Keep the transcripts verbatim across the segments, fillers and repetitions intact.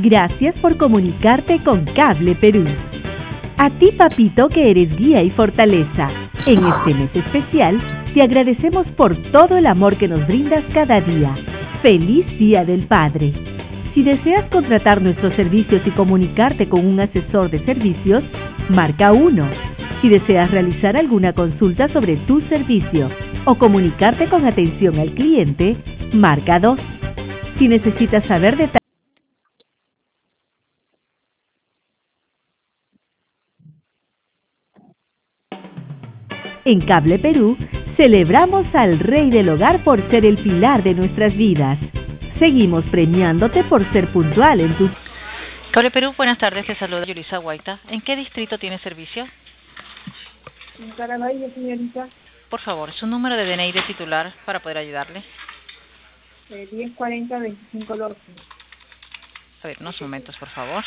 Gracias por comunicarte con Cable Perú. A ti, papito, que eres guía y fortaleza. En este mes especial, te agradecemos por todo el amor que nos brindas cada día. ¡Feliz Día del Padre! Si deseas contratar nuestros servicios y comunicarte con un asesor de servicios, marca uno. Si deseas realizar alguna consulta sobre tu servicio o comunicarte con atención al cliente, marca dos. Si necesitas saber detalles, en Cable Perú, celebramos al Rey del Hogar por ser el pilar de nuestras vidas. Seguimos premiándote por ser puntual en tus... Cable Perú, buenas tardes, te saluda Yulisa Guaita. ¿En qué distrito tiene servicio? En Caraballo, señorita. Por favor, su número de D N I de titular para poder ayudarle. Eh, diez cuarenta veinticinco Lorca. A ver, unos momentos, por favor.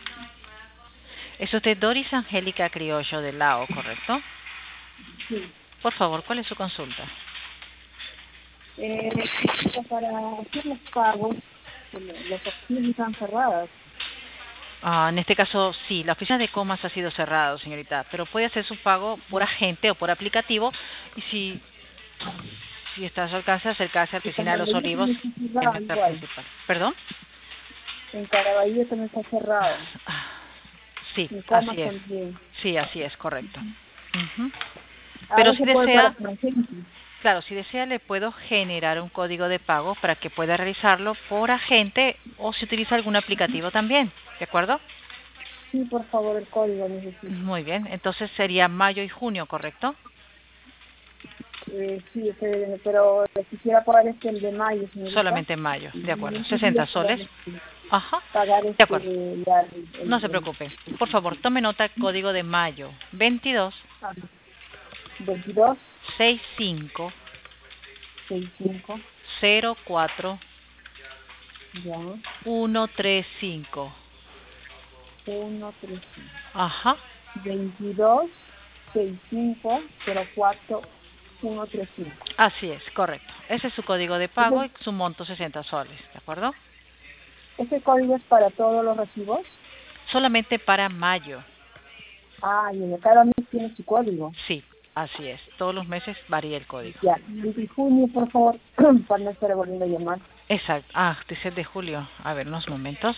Es usted Doris Angélica Criollo de Lao, ¿correcto? Sí. Por favor, ¿cuál es su consulta? Eh, para hacer los pagos, las oficinas están cerradas. Ah, en este caso, sí, la oficina de comas ha sido cerrada, señorita, pero puede hacer su pago por agente o por aplicativo y si, si está a su alcance, acercarse a la oficina de los Olivos en nuestra principal. ¿Perdón? En Caraballo también está cerrado. Ah, sí, En comas así es. también. Sí, así es, correcto. Uh-huh. Ahora Pero se si puede desea, para agente. claro, si desea le puedo generar un código de pago para que pueda realizarlo por agente o si utiliza algún aplicativo también, ¿de acuerdo? Sí, por favor, el código necesito. Muy bien, entonces sería mayo y junio, ¿correcto? Eh, sí, ese, pero quisiera pagar este el de mayo, señorita. Solamente en mayo, de acuerdo. sesenta soles. Ajá, Pagar este, de acuerdo. la, el, el, No se preocupe. Por favor, tome nota del código de mayo. veintidós veintidós sesenta y cinco sesenta y cinco cero cuatro ya ciento treinta y cinco. ciento treinta y cinco Ajá. veintidós sesenta y cinco cero cuatro ciento treinta y cinco. Así es, correcto. Ese es su código de pago y Entonces, su monto sesenta soles, ¿de acuerdo? ¿ese código es para todos los recibos? Solamente para mayo. Ah, y en cada mes tiene su código. Sí, así es. Todos los meses varía el código. Ya, y junio, por favor, para no estar volviendo a llamar. Exacto. Ah, dice de julio. A ver, unos momentos.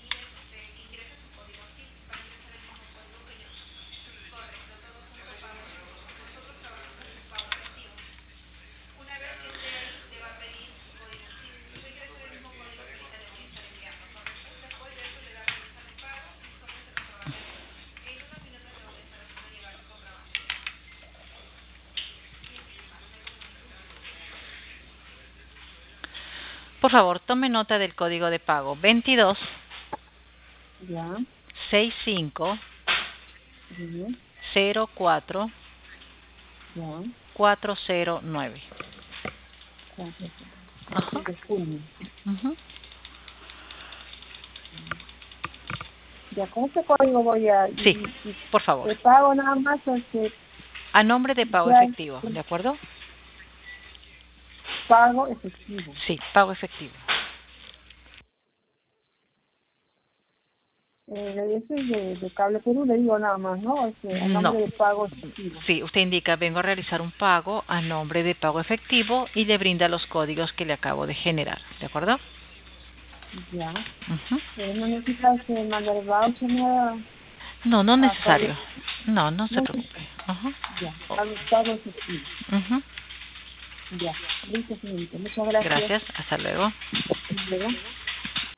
Por favor, tome nota del código de pago. veintidós Ya. sesenta y cinco Bien. cero cuatro Ya. cuatro cero nueve. Ajá. De junio. Uh-huh. Ya, con este código voy a... Sí, y, y, por favor. ¿te pago nada más o que A nombre de pago ya efectivo, ¿de acuerdo? pago efectivo? Sí, pago efectivo. Eh, ese es de, de Cable Perú, le digo nada más, ¿no? Este, a nombre No. de pago efectivo. Sí, usted indica, vengo a realizar un pago a nombre de pago efectivo y le brinda los códigos que le acabo de generar, ¿de acuerdo? Ya. Uh-huh. Eh, ¿No necesitas eh, mandar el voucher nada? No, no es Ah, necesario. pago. No, no se No, preocupe. Ajá. ya, pago, pago efectivo. Uh-huh. Ya, listo, señorita. Muchas gracias. Gracias, hasta luego. Hasta luego.